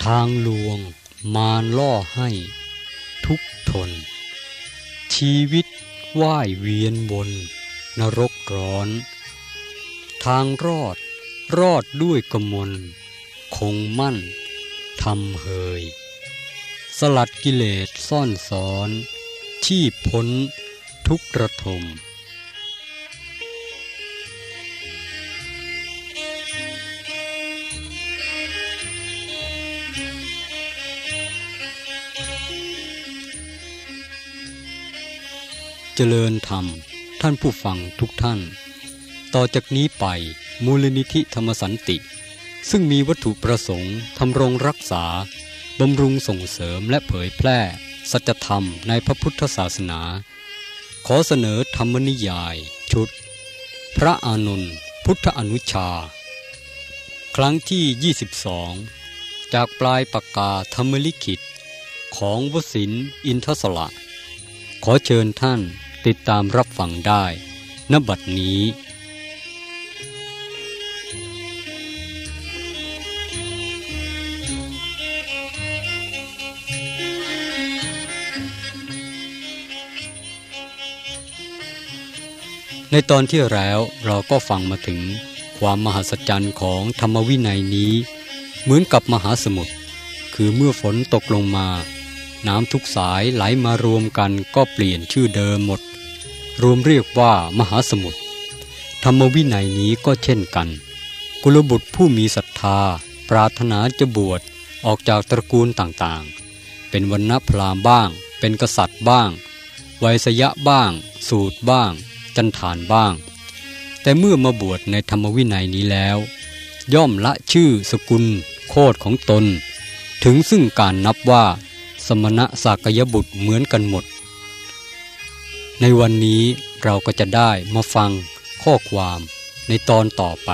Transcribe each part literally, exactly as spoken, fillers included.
างลวงมารล่อให้ทุกทนชีวิตว่ายเวียนวนนรกร้อนทางรอดรอดด้วยกมลคงมั่นทำเฮยสลัดกิเลสซ่อนสอนชีพพ้นทุกระทมเจริญธรรมท่านผู้ฟังทุกท่านต่อจากนี้ไปมูลนิธิธรรมสันติซึ่งมีวัตถุประสงค์ทำรงรักษาบำรุงส่งเสริมและเผยแพร่สัจธรรมในพระพุทธศาสนาขอเสนอธรรมนิยายชุดพระอานนท์พุทธอนุชาครั้งที่ยี่สิบสองจากปลายปากกาธรรมลิขิตของวสินทร์อินทศละขอเชิญท่านติดตามรับฟังได้ณบัดนี้ในตอนที่แล้วเราก็ฟังมาถึงความมหัศจรรย์ของธรรมวินัยนี้เหมือนกับมหาสมุทรคือเมื่อฝนตกลงมาน้ำทุกสายไหลมารวมกันก็เปลี่ยนชื่อเดิมหมดรวมเรียกว่ามหาสมุทรธรรมวินัยนี้ก็เช่นกันกุลบุตรผู้มีศรัทธาปรารถนาจะบวชออกจากตระกูลต่างๆเป็นวรรณพราหมณ์บ้างเป็นกษัตริย์บ้างไวยสยะบ้างสูตรบ้างจันทานบ้างแต่เมื่อมาบวชในธรรมวินัยนี้แล้วย่อมละชื่อสกุลโคตรของตนถึงซึ่งการนับว่าสมณะสากยบุตรเหมือนกันหมดในวันนี้เราก็จะได้มาฟังข้อความในตอนต่อไป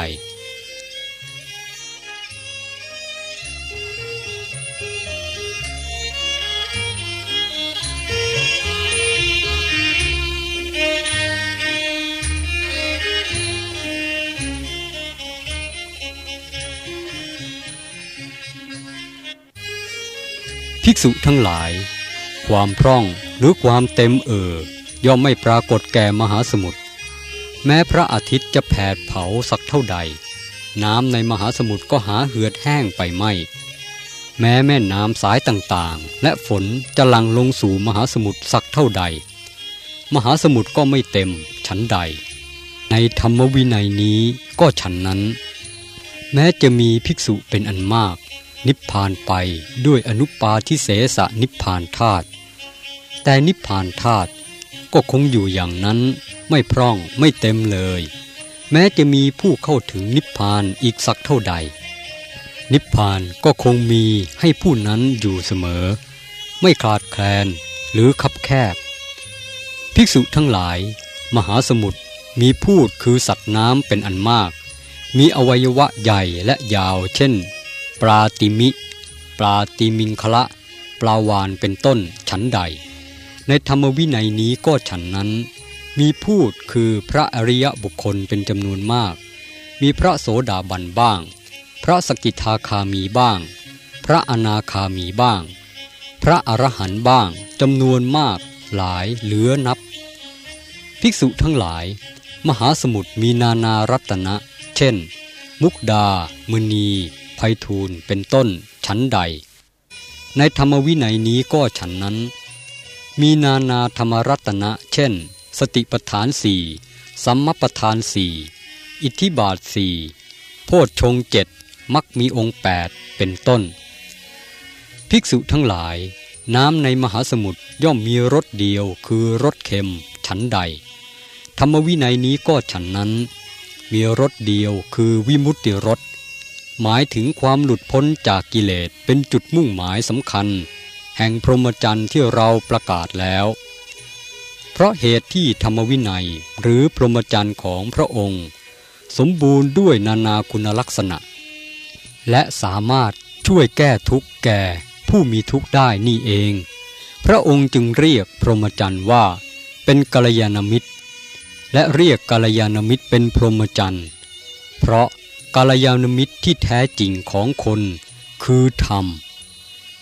ภิกษุทั้งหลายความพร่องหรือความเต็มเอ่อย่อมไม่ปรากฏแก่มหาสมุทรแม้พระอาทิตย์จะแผดเผาสักเท่าใดน้ำในมหาสมุทรก็หาเหือดแห้งไปไม่แม้แม่น้ำสายต่างๆและฝนจะหลั่งลงสู่มหาสมุทรสักเท่าใดมหาสมุทรก็ไม่เต็มฉันใดในธรรมวินัยนี้ก็ฉันนั้นแม้จะมีภิกษุเป็นอันมากนิพพานไปด้วยอนุปาทิเสสนิพพานธาตุแต่นิพพานธาตุก็คงอยู่อย่างนั้นไม่พร่องไม่เต็มเลยแม้จะมีผู้เข้าถึงนิพพานอีกสักเท่าใดนิพพานก็คงมีให้ผู้นั้นอยู่เสมอไม่ขาดแคลนหรือคับแคบภิกษุทั้งหลายมหาสมุทรมีพูดคือสัตว์น้ำเป็นอันมากมีอวัยวะใหญ่และยาวเช่นปลาติมิปลาติมิงคละปลาวาฬเป็นต้นฉันใดในธรรมวินัยนี้ก็ฉันนั้นมีพูดคือพระอริยบุคคลเป็นจำนวนมากมีพระโสดาบันบ้างพระสกิทาคามีบ้างพระอนาคามีบ้างพระอรหันต์บ้างจำนวนมากหลายเหลือนับภิกษุทั้งหลายมหาสมุทรมีนานารัตนะเช่นมุกดามณีไพฑูรย์เป็นต้นฉันใดในธรรมวินัยนี้ก็ฉันนั้นมีนานาธรรมรัตนะเช่นสติปัฏฐานสี่สัมมัปปทานสี่อิทธิบาทสี่โพชฌงค์เจ็ดมรรคมีองค์แปดเป็นต้นภิกษุทั้งหลายน้ำในมหาสมุทรย่อมมีรสเดียวคือรสเค็มฉันใดธรรมวินัยนี้ก็ฉันนั้นมีรสเดียวคือวิมุตติรสหมายถึงความหลุดพ้นจากกิเลสเป็นจุดมุ่งหมายสำคัญแห่งพรหมจรรย์ที่เราประกาศแล้วเพราะเหตุที่ธรรมวินัยหรือพรหมจรรย์ของพระองค์สมบูรณ์ด้วยนานาคุณลักษณะและสามารถช่วยแก้ทุกข์แก่ผู้มีทุกข์ได้นี่เองพระองค์จึงเรียกพรหมจรรย์ว่าเป็นกัลยาณมิตรและเรียกกัลยาณมิตรเป็นพรหมจรรย์เพราะกัลยาณมิตรที่แท้จริงของคนคือธรรม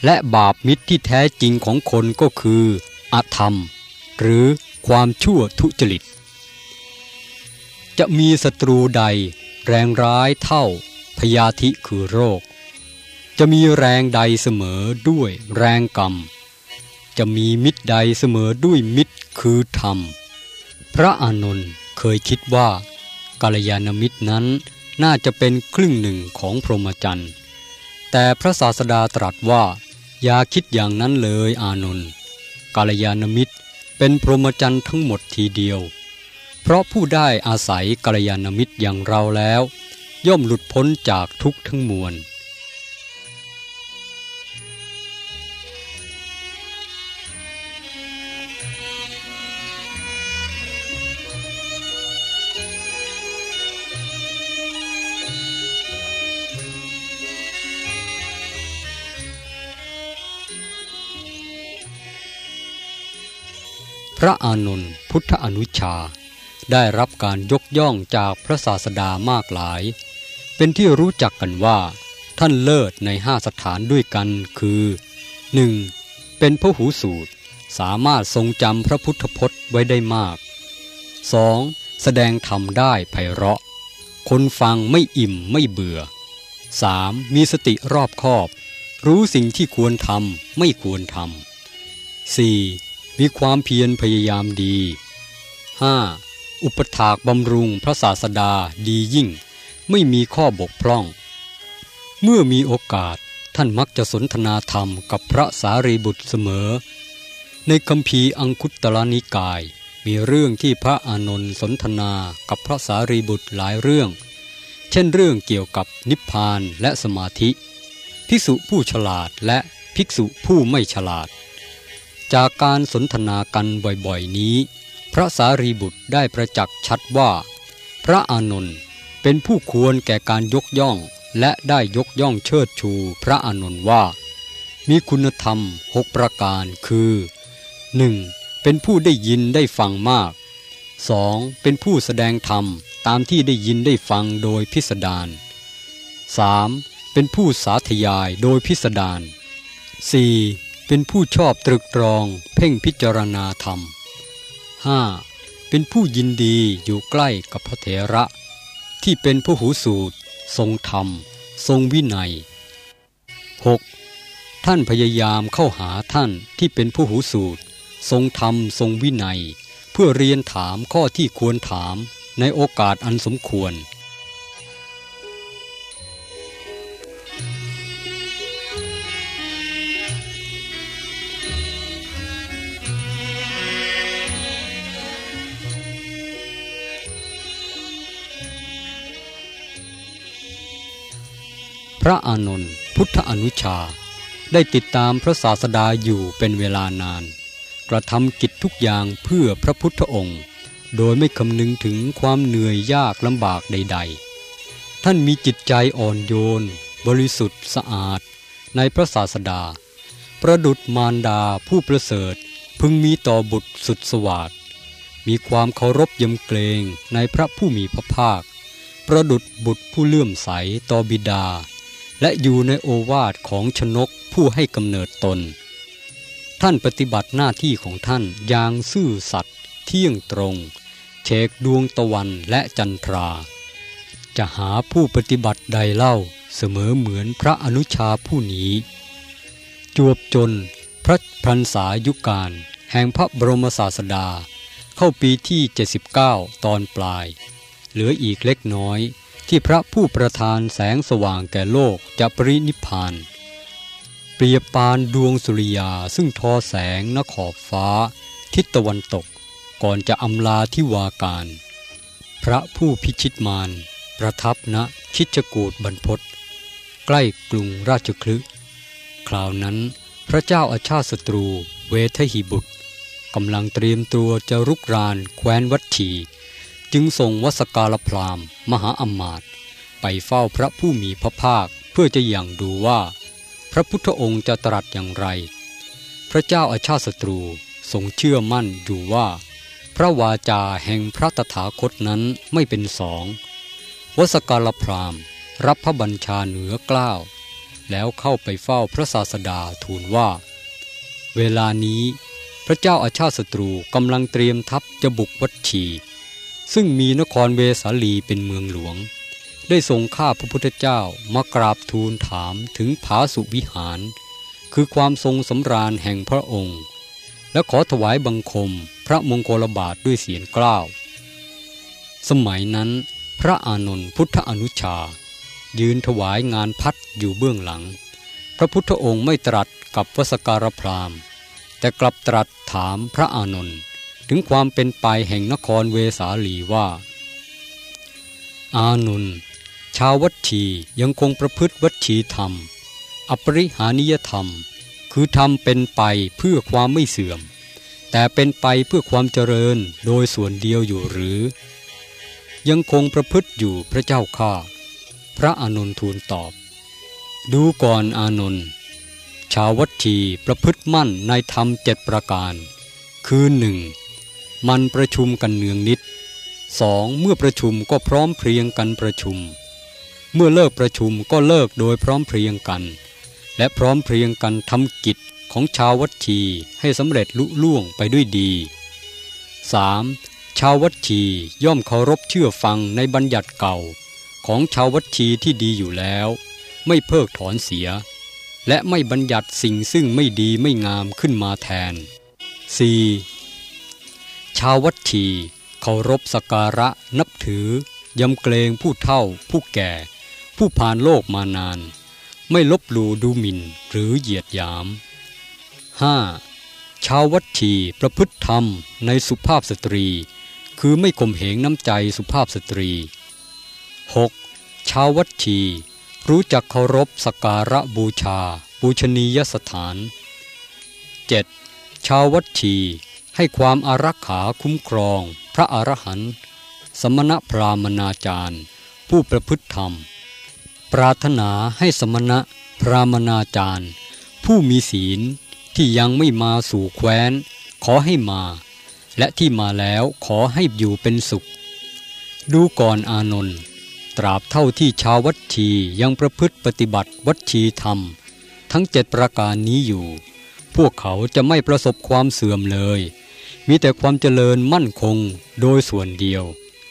และบาปมิตรที่แท้จริงของคนก็คืออธรรมหรือความชั่วทุจริตจะมีศัตรูใดแรงร้ายเท่าพยาธิคือโรคจะมีแรงใดเสมอด้วยแรงกรรมจะมีมิตรใดเสมอด้วยมิตรคือธรรมพระอานนท์เคยคิดว่ากัลยาณมิตรนั้นน่าจะเป็นครึ่งหนึ่งของพรหมจรรย์แต่พระศาสดาตรัสว่าอย่าคิดอย่างนั้นเลยอานนท์กัลยาณมิตรเป็นพรหมจรรย์ทั้งหมดทีเดียวเพราะผู้ได้อาศัยกัลยาณมิตรอย่างเราแล้วย่อมหลุดพ้นจากทุกข์ทั้งมวลพระอานนท์พุทธอนุชาได้รับการยกย่องจากพระศาสดามากหลายเป็นที่รู้จักกันว่าท่านเลิศในห้าสถานด้วยกันคือ หนึ่ง. เป็นพหูสูตรสามารถทรงจำพระพุทธพจน์ไว้ได้มาก สอง. แสดงธรรมได้ไพเราะคนฟังไม่อิ่มไม่เบื่อ สาม. มีสติรอบคอบรู้สิ่งที่ควรทำไม่ควรทำ สี่. มีความเพียรพยายามดี ห้า. อุปถากบำรุงพระศาสดาดียิ่งไม่มีข้อบกพร่องเมื่อมีโอกาสท่านมักจะสนทนาธรรมกับพระสารีบุตรเสมอในคัมภีร์อังคุตรนิกายมีเรื่องที่พระอานนท์สนทนากับพระสารีบุตรหลายเรื่องเช่นเรื่องเกี่ยวกับนิพพานและสมาธิภิกษุผู้ฉลาดและภิกษุผู้ไม่ฉลาดจากการสนทนากันบ่อยๆนี้พระสารีบุตรได้ประจักษ์ชัดว่าพระอานนท์เป็นผู้ควรแก่การยกย่องและได้ยกย่องเชิดชูพระอานนท์ว่ามีคุณธรรมหกประการคือ หนึ่ง. เป็นผู้ได้ยินได้ฟังมาก สอง. เป็นผู้แสดงธรรมตามที่ได้ยินได้ฟังโดยพิสดาร สาม. เป็นผู้สาธยายโดยพิสดาร สี่. เป็นผู้ชอบตรึกตรองเพ่งพิจารณาธรรม ห้า. เป็นผู้ยินดีอยู่ใกล้กับพระเถระที่เป็นพหูสูตรทรงธรรมทรงวินัย หก. ท่านพยายามเข้าหาท่านที่เป็นพหูสูตรทรงธรรมทรงวินัยเพื่อเรียนถามข้อที่ควรถามในโอกาสอันสมควรพระอานนท์พุทธอนุชาได้ติดตามพระศาสดาอยู่เป็นเวลานานกระทำกิจทุกอย่างเพื่อพระพุทธองค์โดยไม่คำนึงถึงความเหนื่อยยากลำบากใดๆท่านมีจิตใจอ่อนโยนบริสุทธิ์สะอาดในพระศาสดาประดุจมารดาผู้ประเสริฐพึงมีต่อบุตรสุดสวาทมีความเคารพยำเกรงในพระผู้มีพระภาคประดุจบุตรผู้เลื่อมใสต่อบิดาและอยู่ในโอวาทของชนกผู้ให้กำเนิดตนท่านปฏิบัติหน้าที่ของท่านอย่างซื่อสัตย์เที่ยงตรงเฉกดวงตะวันและจันทราจะหาผู้ปฏิบัติใดเล่าเสมอเหมือนพระอนุชาผู้นี้จวบจนพระพรรษายุคารแห่งพระบรมศาสดาเข้าปีที่เจ็ดสิบเก้าตอนปลายเหลืออีกเล็กน้อยที่พระผู้ประทานแสงสว่างแก่โลกจะปรินิพพานเปรียบปานดวงสุริยาซึ่งทอแสงณขอบฟ้าทิศตะวันตกก่อนจะอำลาทิวาการพระผู้พิชิตมารประทับณคิชกูฏบรรพตใกล้กรุงราชคฤห์คราวนั้นพระเจ้าอาชาติศัตรูเวทหิบุตรกำลังเตรียมตัวจะรุกรานแคว้นวัตถีจึงส่งวสการพราหมณ์มหาอมาตย์ไปเฝ้าพระผู้มีพระภาคเพื่อจะยังดูว่าพระพุทธองค์จะตรัสอย่างไรพระเจ้าอาชาติศัตรูทรงเชื่อมั่นอยู่ว่าพระวาจาแห่งพระตถาคตนั้นไม่เป็นสองวสการพราหมณ์รับพระบัญชาเหนือเกล้าแล้วเข้าไปเฝ้าพระศาสดาทูลว่าเวลานี้พระเจ้าอาชาติศัตรูกำลังเตรียมทัพจะบุกวัดชีซึ่งมีนครเวสาลีเป็นเมืองหลวงได้ทรงข้าพระพุทธเจ้ามากราบทูลถามถึงผาสุวิหารคือความทรงสำราญแห่งพระองค์และขอถวายบังคมพระมงคลบาทด้วยเสียงกล้าวสมัยนั้นพระอานนท์พุทธอนุชายืนถวายงานพัดอยู่เบื้องหลังพระพุทธองค์ไม่ตรัสกับวสการพราหมณ์แต่กลับตรัสถามพระอานนท์ถึงความเป็นไปแห่งนครเวสาลีว่าอานนท์ชาววัดชียังคงประพฤติวัดชีธรรมอปริหานิยธรรมคือธรรมเป็นไปเพื่อความไม่เสื่อมแต่เป็นไปเพื่อความเจริญโดยส่วนเดียวอยู่หรือยังคงประพฤติอยู่พระเจ้าข้าพระอานนท์ทูลตอบดูก่อนอานนท์ชาววัดชีประพฤติมั่นในธรรมเจ็ดประการคือหนึ่งมันประชุมกันเนืองนิดสองเมื่อประชุมก็พร้อมเพรียงกันประชุมเมื่อเลิกประชุมก็เลิกโดยพร้อมเพรียงกันและพร้อมเพรียงกันทำกิจของชาววัดชีให้สำเร็จลุล่วงไปด้วยดี สาม. ชาววัดชีย่อมเคารพเชื่อฟังในบัญญัติเก่าของชาววัดชีที่ดีอยู่แล้วไม่เพิกถอนเสียและไม่บัญญัติสิ่งซึ่งไม่ดีไม่งามขึ้นมาแทน สี่. ชาววัดชีเคารพสักการะนับถือยำเกรงผู้เฒ่าผู้แก่ผู้ผ่านโลกมานานไม่ลบหลู่ดูหมิ่นหรือเหยียดหยาม ห้า. ชาววัดชีประพฤติธรรมในสุภาพสตรีคือไม่ข่มเหงน้ำใจสุภาพสตรี หก. ชาววัดชีรู้จักเคารพสักการะบูชาปูชนียสถาน เจ็ด. ชาววัดชีให้ความอารักขาคุ้มครองพระอรหันต์สมณพราหมณาจารย์ผู้ประพฤติธรรมปรารถนาให้สมณพราหมณาจารย์ผู้มีศีลที่ยังไม่มาสู่แคว้นขอให้มาและที่มาแล้วขอให้อยู่เป็นสุขดูก่อนอานนท์ตราบเท่าที่ชาววัดชียังประพฤติปฏิบัติวัดชีธรรมทั้งเจ็ดประการนี้อยู่พวกเขาจะไม่ประสบความเสื่อมเลยมีแต่ความเจริญมั่นคงโดยส่วนเดียว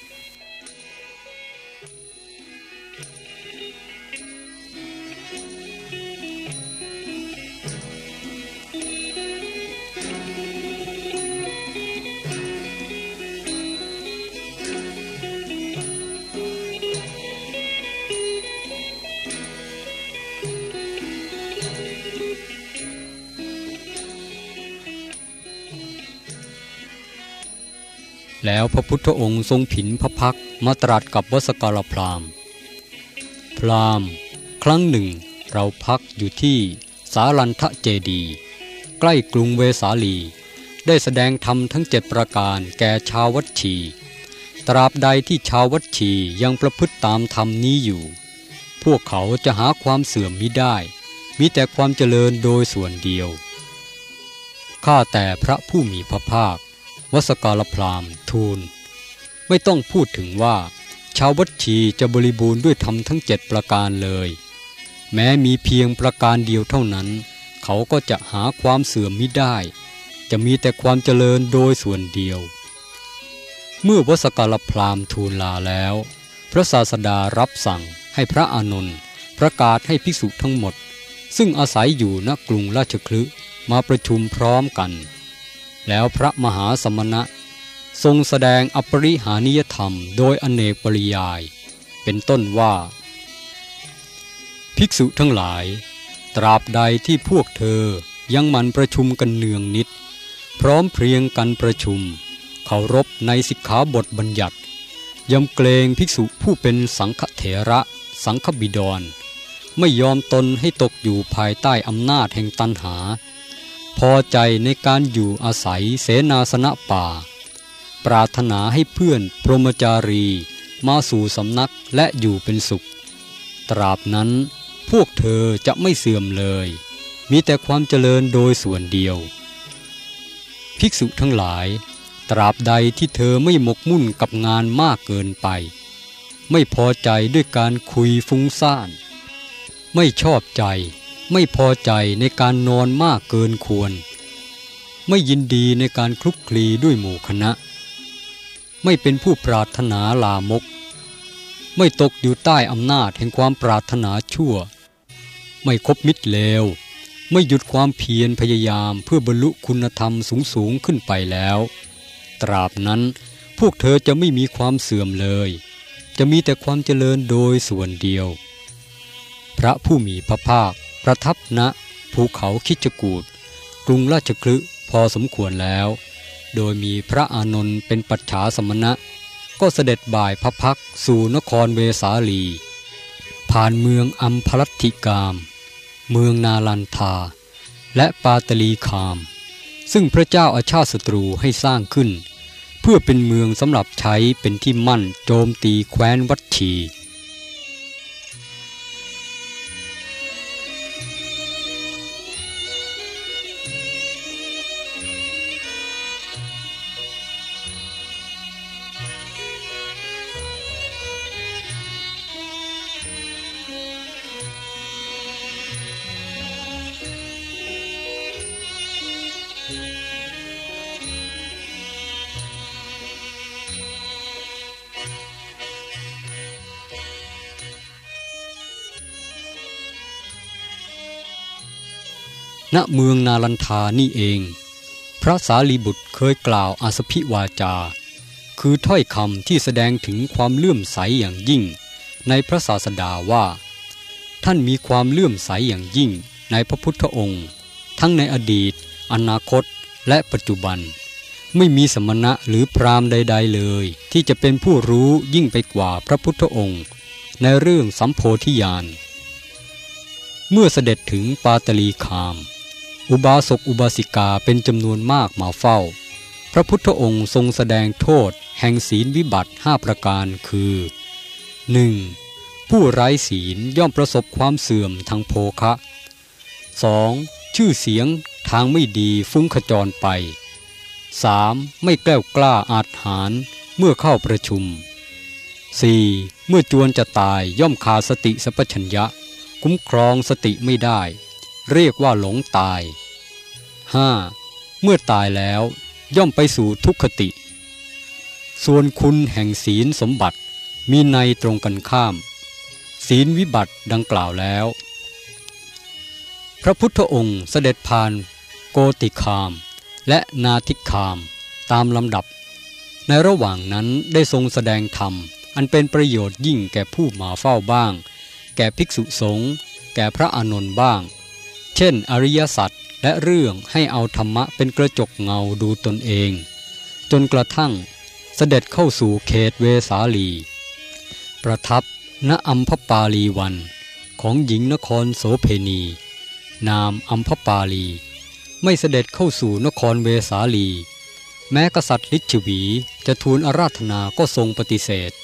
แล้วพระพุทธองค์ทรงผินพระพักตร์มาตรัสกับวสการพราหมณ์พราหมณ์ครั้งหนึ่งเราพักอยู่ที่สารันทเจดีย์ใกล้กรุงเวสาลีได้แสดงธรรมทั้งเจ็ดประการแก่ชาววัดชีตราบใดที่ชาววัดชียังประพฤติตามธรรมนี้อยู่พวกเขาจะหาความเสื่อมมิได้มีแต่ความเจริญโดยส่วนเดียวข้าแต่พระผู้มีพระภาควสการพราหมณ์ทูลไม่ต้องพูดถึงว่าชาววัดชีจะบริบูรณ์ด้วยธรรมทั้งเจ็ดประการเลยแม้มีเพียงประการเดียวเท่านั้นเขาก็จะหาความเสื่อมมิได้จะมีแต่ความเจริญโดยส่วนเดียวเมื่อวสการพราหมณ์ทูลลาแล้วพระศาสดารับสั่งให้พระอานนท์ประกาศให้ภิกษุทั้งหมดซึ่งอาศัยอยู่ณกรุงราชคฤห์มาประชุมพร้อมกันแล้วพระมหาสมณะทรงแสดงอปริหานิยธรรมโดยอเนกปริยายเป็นต้นว่าภิกษุทั้งหลายตราบใดที่พวกเธอยังหมั่นประชุมกันเนืองนิดพร้อมเพรียงกันประชุมเคารพในสิกขาบทบัญญัติยำเกรงภิกษุผู้เป็นสังฆเถระสังฆบิดรไม่ยอมตนให้ตกอยู่ภายใต้อำนาจแห่งตัณหาพอใจในการอยู่อาศัยเสนาสนะป่าปรารถนาให้เพื่อนพรหมจารีมาสู่สำนักและอยู่เป็นสุขตราบนั้นพวกเธอจะไม่เสื่อมเลยมีแต่ความเจริญโดยส่วนเดียวภิกษุทั้งหลายตราบใดที่เธอไม่หมกมุ่นกับงานมากเกินไปไม่พอใจด้วยการคุยฟุ้งซ่านไม่ชอบใจไม่พอใจในการนอนมากเกินควรไม่ยินดีในการคลุกคลีด้วยหมู่คณะไม่เป็นผู้ปรารถนาลามกไม่ตกอยู่ใต้อำนาจแห่งความปรารถนาชั่วไม่คบมิตรเลวไม่หยุดความเพียรพยายามเพื่อบรรลุคุณธรรมสูงสูงขึ้นไปแล้วตราบนั้นพวกเธอจะไม่มีความเสื่อมเลยจะมีแต่ความเจริญโดยส่วนเดียวพระผู้มีพระภาคประทับณภูเขาคิชกูฏกรุงราชคฤห์พอสมควรแล้วโดยมีพระอานนท์เป็นปัจฉาสมณะก็เสด็จบ่ายพระพักสู่นครเวสาลีผ่านเมืองอัมพลัตถิกามเมืองนาลันทาและปาตลีคามซึ่งพระเจ้าอาชาติศัตรูให้สร้างขึ้นเพื่อเป็นเมืองสำหรับใช้เป็นที่มั่นโจมตีแคว้นวัชชีณเมืองนาลันทานี่เองพระสารีบุตรเคยกล่าวอาสพิวาจาคือถ้อยคำที่แสดงถึงความเลื่อมใสอย่างยิ่งในพระศาสดาว่าท่านมีความเลื่อมใสอย่างยิ่งในพระพุทธองค์ทั้งในอดีตอนาคตและปัจจุบันไม่มีสมณะหรือพราหมณ์ใดๆเลยที่จะเป็นผู้รู้ยิ่งไปกว่าพระพุทธองค์ในเรื่องสัมโพธิญาณเมื่อเสด็จถึงปาตลีคามอุบาสกอุบาสิกาเป็นจำนวนมากมาเฝ้าพระพุทธองค์ทรงแสดงโทษแห่งศีลวิบัติห้าประการคือ หนึ่ง. ผู้ไร้ศีลย่อมประสบความเสื่อมทางโภคะ สอง. ชื่อเสียงทางไม่ดีฟุ้งขจรไป สาม. ไม่แกล้วกล้าอาจหาญเมื่อเข้าประชุม สี่. เมื่อจวนจะตายย่อมขาดสติสัพพัญญะคุ้มครองสติไม่ได้เรียกว่าหลงตาย ห้า. เมื่อตายแล้วย่อมไปสู่ทุกขติส่วนคุณแห่งศีลสมบัติมีในตรงกันข้ามศีลวิบัติดังกล่าวแล้วพระพุทธองค์เสด็จผ่านโกติคามและนาทิคามตามลำดับในระหว่างนั้นได้ทรงแสดงธรรมอันเป็นประโยชน์ยิ่งแก่ผู้มาเฝ้าบ้างแก่ภิกษุสงฆ์แก่พระอานนท์บ้างเช่นอริยสัจและเรื่องให้เอาธรรมะเป็นกระจกเงาดูตนเองจนกระทั่งเสด็จเข้าสู่เขตเวสาลีประทับณอัมพปาลีวันของหญิงนครโสเพณีนามอัมพปาลีไม่เสด็จเข้าสู่นครเวสาลีแม้กษัตริย์ฤชวีจะทูลอาราธนาก็ทรงปฏิเสธ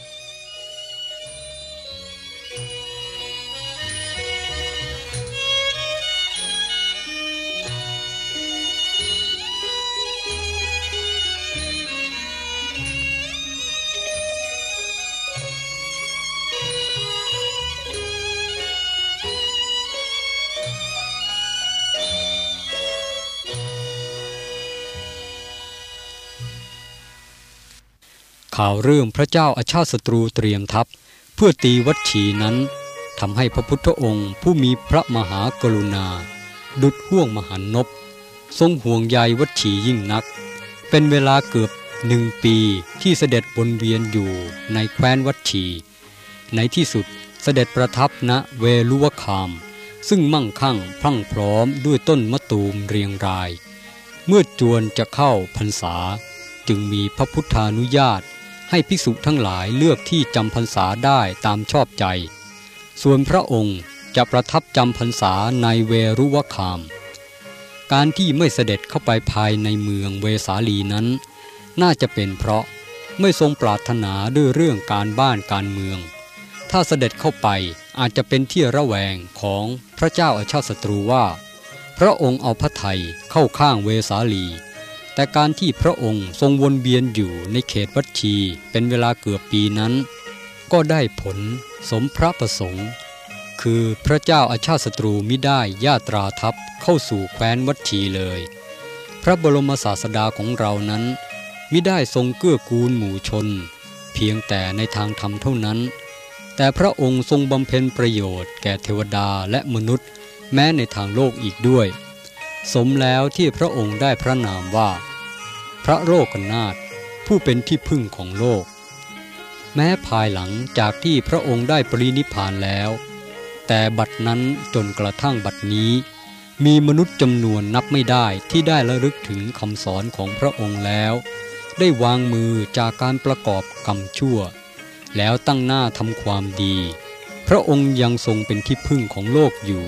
ข่าวเรื่องพระเจ้าอาชาติศัตรูเตรียมทัพเพื่อตีวัชชีนั้นทำให้พระพุทธองค์ผู้มีพระมหากรุณาดุจห่วงมหันนบทรงห่วงใยวัชชียิ่งนักเป็นเวลาเกือบหนึ่งปีที่เสด็จวนเวียนอยู่ในแคว้นวัชชีในที่สุดเสด็จประทับณเวลุวคามซึ่งมั่งคั่งพรั่งพร้อมด้วยต้นมะตูมเรียงรายเมื่อจวนจะเข้าพรรษาจึงมีพระพุทธานุญาตให้ภิกษุทั้งหลายเลือกที่จำพรรษาได้ตามชอบใจส่วนพระองค์จะประทับจำพรรษาในเวรุวคามการที่ไม่เสด็จเข้าไปภายในเมืองเวสาลีนั้นน่าจะเป็นเพราะไม่ทรงปรารถนาด้วยเรื่องการบ้านการเมืองถ้าเสด็จเข้าไปอาจจะเป็นที่ระแวงของพระเจ้าอาชาติศัตรูว่าพระองค์เอาพระทัยเข้าข้างเวสาลีแต่การที่พระองค์ทรงวนเวียนอยู่ในเขตวัชชีเป็นเวลาเกือบปีนั้นก็ได้ผลสมพระประสงค์คือพระเจ้าอาชาติศัตรูมิได้ญาตราทัพเข้าสู่แคว้นวัชชีเลยพระบรมศาสดาของเรานั้นมิได้ทรงเกื้อกูลหมู่ชนเพียงแต่ในทางธรรมเท่านั้นแต่พระองค์ทรงบำเพ็ญประโยชน์แก่เทวดาและมนุษย์แม้ในทางโลกอีกด้วยสมแล้วที่พระองค์ได้พระนามว่าพระโลกนาถผู้เป็นที่พึ่งของโลกแม้ภายหลังจากที่พระองค์ได้ปรินิพพานแล้วแต่บัดนั้นจนกระทั่งบัดนี้มีมนุษย์จำนวนนับไม่ได้ที่ได้ระลึกถึงคำสอนของพระองค์แล้วได้วางมือจากการประกอบกรรมชั่วแล้วตั้งหน้าทำความดีพระองค์ยังทรงเป็นที่พึ่งของโลกอยู่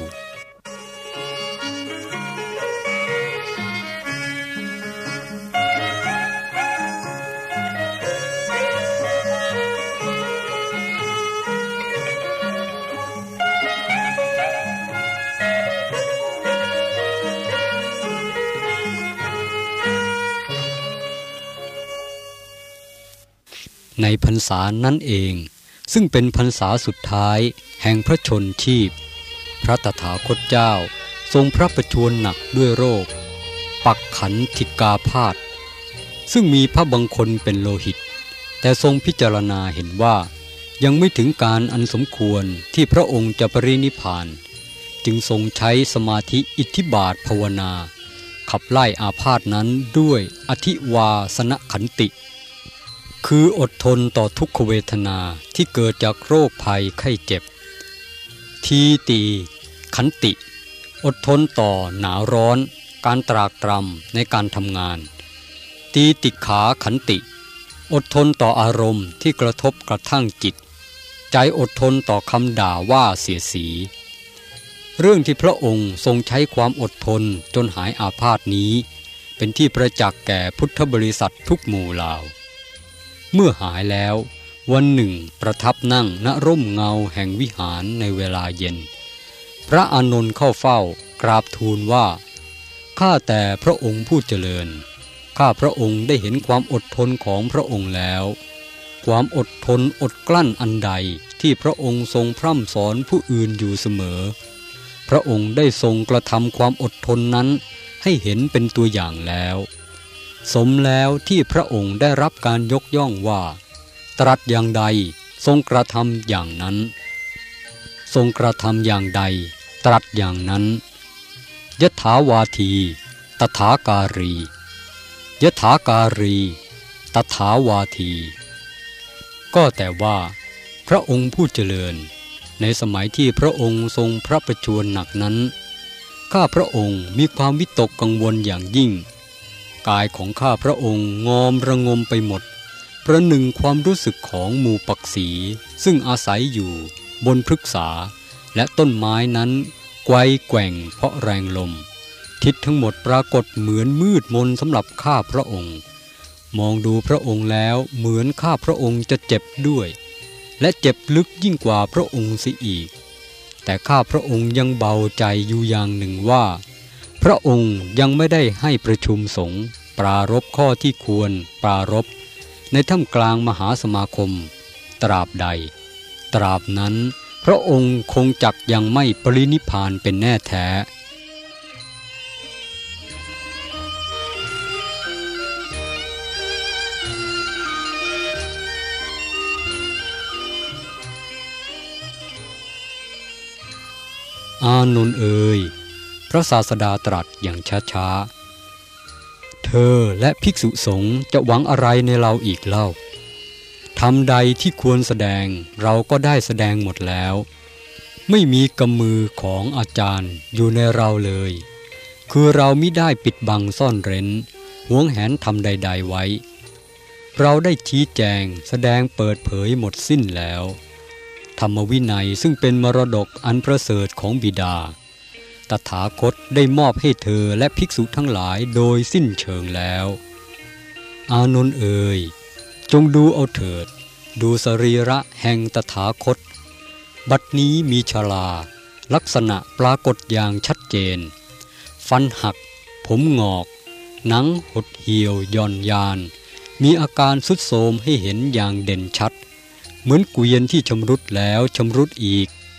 ในพรรษานั้นเองซึ่งเป็นพรรษาสุดท้ายแห่งพระชนชีพพระตถาคตเจ้าทรงพระประชวรหนักด้วยโรคปักขันธิกาพาธซึ่งมีพระบังคลเป็นโลหิตแต่ทรงพิจารณาเห็นว่ายังไม่ถึงการอันสมควรที่พระองค์จะปรินิพพานจึงทรงใช้สมาธิอิทธิบาทภาวนาขับไล่อาพาธนั้นด้วยอธิวาสนขันติคืออดทนต่อทุกขเวทนาที่เกิดจากโรคภัยไข้เจ็บทีตีขันติอดทนต่อหนาวร้อนการตรากตรำในการทำงานตีติขาขันติอดทนต่ออารมณ์ที่กระทบกระทั่งจิตใจอดทนต่อคำด่าว่าเสียสีเรื่องที่พระองค์ทรงใช้ความอดทนจนหายอาพาธนี้เป็นที่ประจักษ์แก่พุทธบริษัททุกหมู่เหล่าเมื่อหายแล้ววันหนึ่งประทับนั่งณร่มเงาแห่งวิหารในเวลาเย็นพระอานนท์เข้าเฝ้ากราบทูลว่าข้าแต่พระองค์ผู้เจริญข้าพระองค์ได้เห็นความอดทนของพระองค์แล้วความอดทนอดกลั้นอันใดที่พระองค์ทรงพร่ำสอนผู้อื่นอยู่เสมอพระองค์ได้ทรงกระทำความอดทนนั้นให้เห็นเป็นตัวอย่างแล้วสมแล้วที่พระองค์ได้รับการยกย่องว่าตรัสอย่างใดทรงกระทำอย่างนั้นทรงกระทำอย่างใดตรัสอย่างนั้นยถาวาทีตถาการียถาการีตถาวาทีก็แต่ว่าพระองค์ผู้เจริญในสมัยที่พระองค์ทรงพระประชวรหนักนั้นข้าพระองค์มีความวิตกกังวลอย่างยิ่งกายของข้าพระองค์งอมระงมไปหมดประหนึ่งความรู้สึกของหมู่ปักษีซึ่งอาศัยอยู่บนพฤกษาและต้นไม้นั้นไกวแกว่งเพราะแรงลมทิศทั้งหมดปรากฏเหมือนมืดมนสำหรับข้าพระองค์มองดูพระองค์แล้วเหมือนข้าพระองค์จะเจ็บด้วยและเจ็บลึกยิ่งกว่าพระองค์เสียอีกแต่ข้าพระองค์ยังเบาใจอยู่อย่างหนึ่งว่าพระองค์ยังไม่ได้ให้ประชุมสงฆ์ปรารภข้อที่ควรปรารภในท่ามกลางมหาสมาคมตราบใดตราบนั้นพระองค์คงจักยังไม่ปรินิพพานเป็นแน่แท้อานนท์เอ๋ยพระศาสดาตรัสอย่างช้าๆเธอและภิกษุสงฆ์จะหวังอะไรในเราอีกเล่าทำใดที่ควรแสดงเราก็ได้แสดงหมดแล้วไม่มีกำมือของอาจารย์อยู่ในเราเลยคือเรามิได้ปิดบังซ่อนเร้นหวงแหนทำใดๆไว้เราได้ชี้แจงแสดงเปิดเผยหมดสิ้นแล้วธรรมวินัยซึ่งเป็นมรดกอันประเสริฐของบิดาตถาคตได้มอบให้เธอและภิกษุทั้งหลายโดยสิ้นเชิงแล้วอานนท์เอ๋ยจงดูเอาเถิดดูสรีระแห่งตถาคตบัดนี้มีชราลักษณะปรากฏอย่างชัดเจนฟันหักผมงอกหนังหดเหี่ยวย่อนยานมีอาการทรุดโทรมให้เห็นอย่างเด่นชัดเหมือนเกวียนที่ชำรุดแล้วชำรุดอีก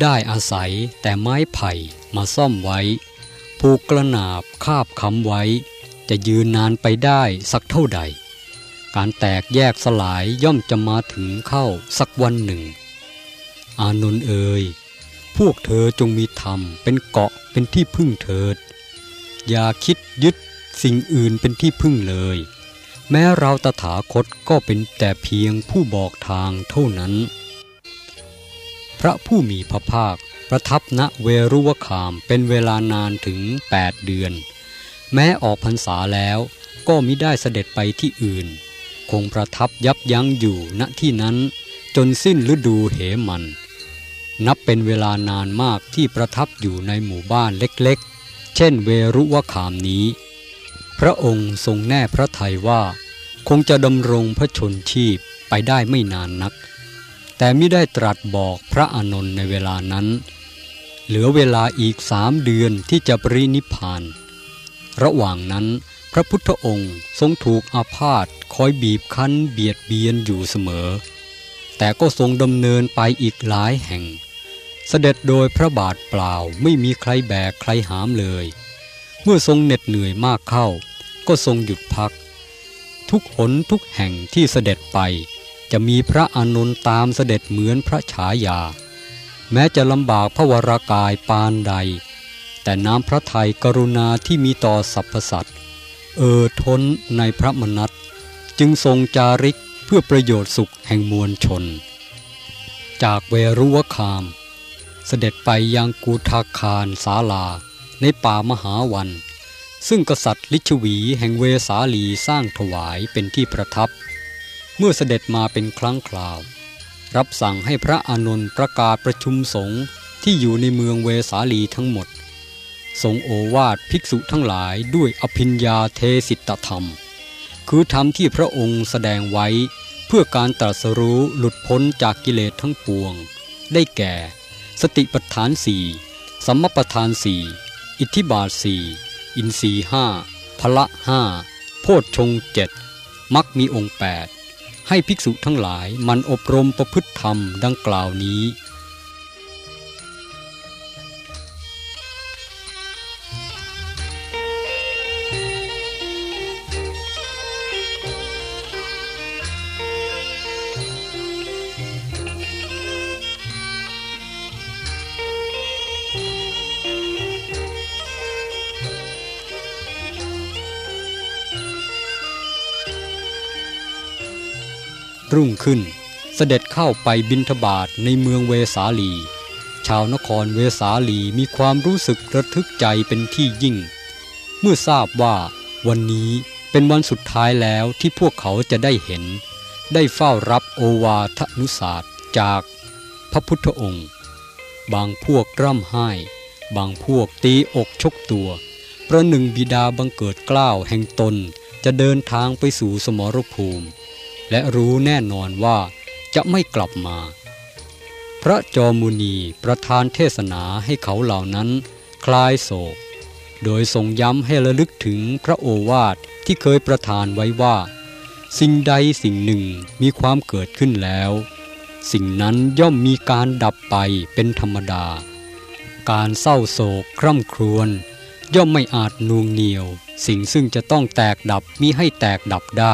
ได้อาศัยแต่ไม้ไผ่มาซ่อมไว้ผูกกระหนาบคาบค้ำไว้จะยืนนานไปได้สักเท่าใดการแตกแยกสลายย่อมจะมาถึงเข้าสักวันหนึ่งอานนท์เอ๋ยพวกเธอจงมีธรรมเป็นเกาะเป็นที่พึ่งเถิดอย่าคิดยึดสิ่งอื่นเป็นที่พึ่งเลยแม้เราตถาคตก็เป็นแต่เพียงผู้บอกทางเท่านั้นพระผู้มีพระภาคประทับณเวรุวคามเป็นเวลานานถึงแปดเดือนแม้ออกพรรษาแล้วก็มิได้เสด็จไปที่อื่นคงประทับยับยั้งอยู่ณที่นั้นจนสิ้นฤดูเหมันนับเป็นเวลานานมากที่ประทับอยู่ในหมู่บ้านเล็กๆเช่นเวรุวคามนี้พระองค์ทรงแน่พระทัยว่าคงจะดำรงพระชนชีพไปได้ไม่นานนักแต่มิได้ตรัสบอกพระอานนท์ในเวลานั้นเหลือเวลาอีกสามเดือนที่จะปรินิพพานระหว่างนั้นพระพุทธองค์ทรงถูกอาพาธคอยบีบคั้นเบียดเบียนอยู่เสมอแต่ก็ทรงดำเนินไปอีกหลายแห่งเสด็จโดยพระบาทเปล่าไม่มีใครแบกใครหามเลยเมื่อทรงเหน็ดเหนื่อยมากเข้าก็ทรงหยุดพักทุกหนทุกแห่งที่เสด็จไปจะมีพระอานนท์ตามเสด็จเหมือนพระฉายาแม้จะลำบากพระวรากายปานใดแต่น้ำพระทัยกรุณาที่มีต่อสรรพสัตว์เอ่อท้นในพระมนัสจึงทรงจาริกเพื่อประโยชน์สุขแห่งมวลชนจากเวรุวคามเสด็จไปยังกูทาคารศาลาในป่ามหาวันซึ่งกษัตริย์ลิชวีแห่งเวสาลีสร้างถวายเป็นที่ประทับเมื่อเสด็จมาเป็นครั้งคราวรับสั่งให้พระอานนท์ประกาศประชุมสงฆ์ที่อยู่ในเมืองเวสาลีทั้งหมดทรงโอวาทภิกษุทั้งหลายด้วยอภิญญาเทสิตธรรมคือธรรมที่พระองค์แสดงไว้เพื่อการตรัสรู้หลุดพ้นจากกิเลสทั้งปวงได้แก่สติปัฏฐานสี่สัมมปัฏฐานสี่อิทธิบาทสี่อินทรีย์ห้าพละห้าโพชฌงค์เจ็ดมรรคมีองค์แปดให้ภิกษุทั้งหลายมันอบรมประพฤติธรรมดังกล่าวนี้รุ่งขึ้นเสด็จเข้าไปบิณฑบาตในเมืองเวสาลีชาวนครเวสาลีมีความรู้สึกระทึกใจเป็นที่ยิ่งเมื่อทราบว่าวันนี้เป็นวันสุดท้ายแล้วที่พวกเขาจะได้เห็นได้เฝ้ารับโอวาทนุสาสจากพระพุทธองค์บางพวกร่ำไห้บางพวกตีอกชกตัวประหนึ่งบิดาบังเกิดเกล้าแห่งตนจะเดินทางไปสู่สมรภูมิและรู้แน่นอนว่าจะไม่กลับมาพระจอมุนีประทานเทศนาให้เขาเหล่านั้นคลายโศกโดยทรงย้ำให้ระลึกถึงพระโอวาทที่เคยประทานไว้ว่าสิ่งใดสิ่งหนึ่งมีความเกิดขึ้นแล้วสิ่งนั้นย่อมมีการดับไปเป็นธรรมดาการเศร้าโศกคร่ำครวญย่อมไม่อาจนูงเหนี่ยวสิ่งซึ่งจะต้องแตกดับมิให้แตกดับได้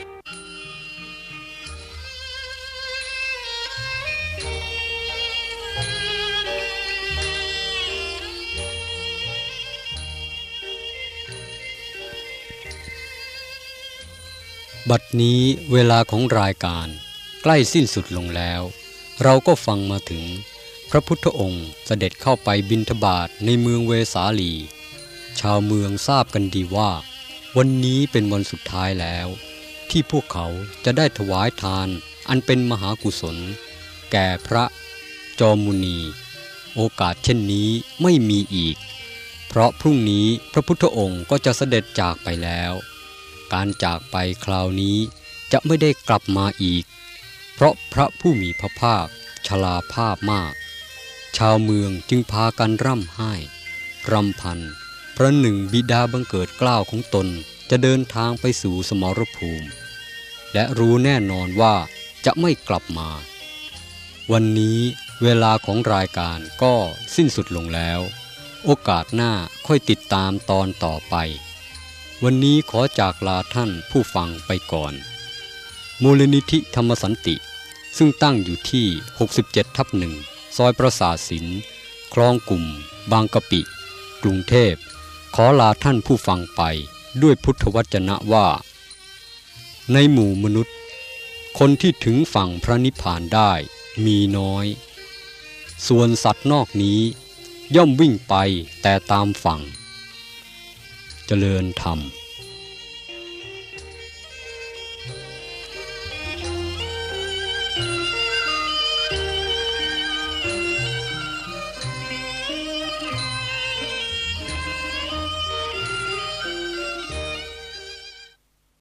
บัดนี้เวลาของรายการใกล้สิ้นสุดลงแล้วเราก็ฟังมาถึงพระพุทธองค์เสด็จเข้าไปบิณฑบาตในเมืองเวสาลีชาวเมืองทราบกันดีว่าวันนี้เป็นวันสุดท้ายแล้วที่พวกเขาจะได้ถวายทานอันเป็นมหากุศลแก่พระจอมุนีโอกาสเช่นนี้ไม่มีอีกเพราะพรุ่งนี้พระพุทธองค์ก็จะเสด็จจากไปแล้วการจากไปคราวนี้จะไม่ได้กลับมาอีกเพราะพระผู้มีพระภาคชราภาพมากชาวเมืองจึงพากันร่ำไห้รำพันประหนึ่งบิดาบังเกิดเกล้าของตนจะเดินทางไปสู่สมรภูมิและรู้แน่นอนว่าจะไม่กลับมาวันนี้เเวลาของรายการก็สิ้นสุดลงแล้วโอกาสหน้าค่อยติดตามตอนต่อไปวันนี้ขอจากลาท่านผู้ฟังไปก่อนมูลนิธิธรรมสันติซึ่งตั้งอยู่ที่หกสิบเจ็ดทับหนึ่งซอยประสาทศิลป์คลองกลุ่มบางกะปิกรุงเทพขอลาท่านผู้ฟังไปด้วยพุทธวจนะว่าในหมู่มนุษย์คนที่ถึงฝั่งพระนิพพานได้มีน้อยส่วนสัตว์นอกนี้ย่อมวิ่งไปแต่ตามฝั่งเจริญธรรม